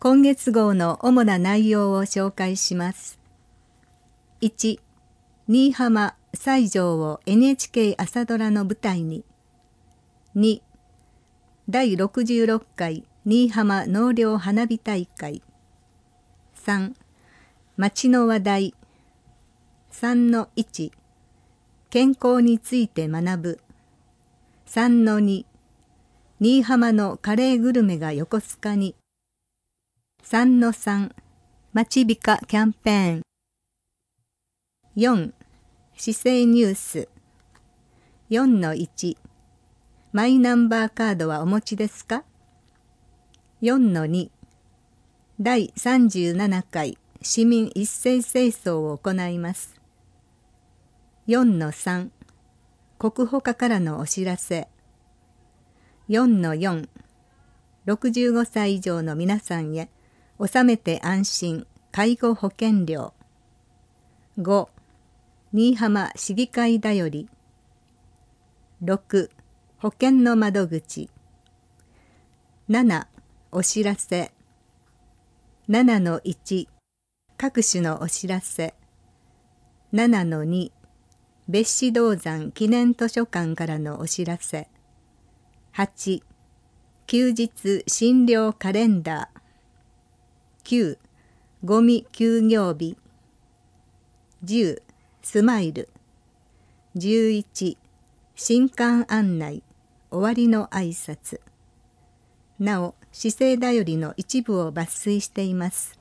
今月号の主な内容を紹介します。1、新居浜西条を NHK 朝ドラの舞台に。2、第66回新居浜納涼花火大会。3、町の話題。3-1、健康について学ぶ。3-2、新居浜のカレーグルメが横須賀に。3-3、町美化キャンペーン。4、市政ニュース。4-1、マイナンバーカードはお持ちですか？ 4-2、第37回市民一斉清掃を行います。4-3、国保課からのお知らせ。4-4、65歳以上の皆さんへ納めて安心介護保険料。5、新居浜市議会だより。6、保険の窓口。7、お知らせ。7-1、各種のお知らせ。7-2、別紙銅山記念図書館からのお知らせ。8、休日診療カレンダー。9、ゴミ休業日。10、スマイル。11、新刊案内、終わりの挨拶。なお、市政だよりの一部を抜粋しています。